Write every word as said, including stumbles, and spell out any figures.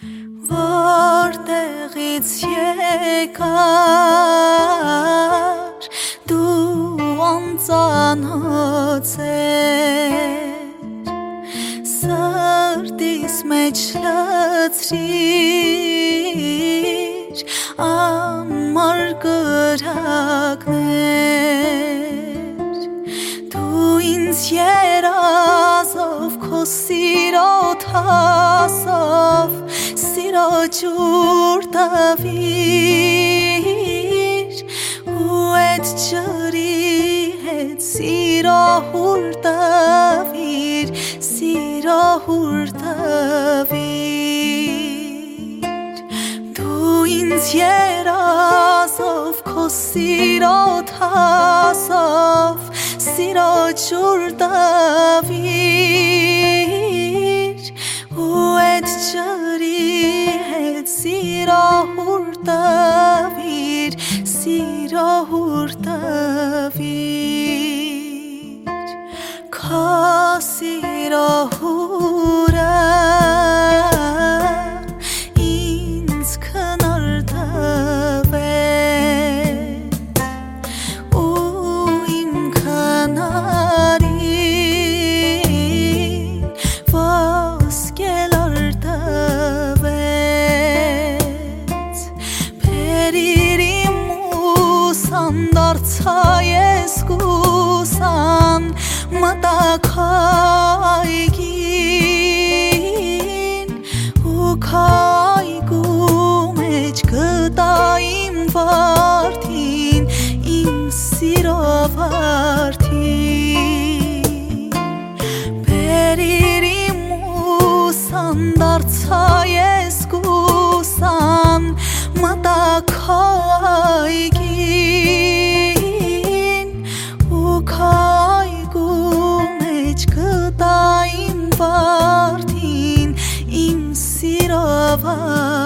որտեղից եկար դու անծանոց էր սրտիս մեջ լցրիր անմար կրակներ դու ինձ երազով քո սիրո թասով սիրո ջուր տվիր ու էդ ջրի հետ սիրո հուր տվիր սիրո հուր տվիր դու ինձ երազով քո սիրո թասով սիրո ջուր տվիր ու էդ ջրի հետ սիրո հուր տվիր սիրո հուր տվիր քո սիրո հուրը ինձ քնար տվեց ու իմ քնարին ոսկելար տվեց Բերիր իմ ուսան դարձա ես կուսան մտա քո այգին ու քո այգու մեջ գտա իմ որդին իմ սիրո որդին Բերիր իմ ուսան դարձա ես կուսան մտա քո այգին ու քո գտա իմ որդին իմ սիրո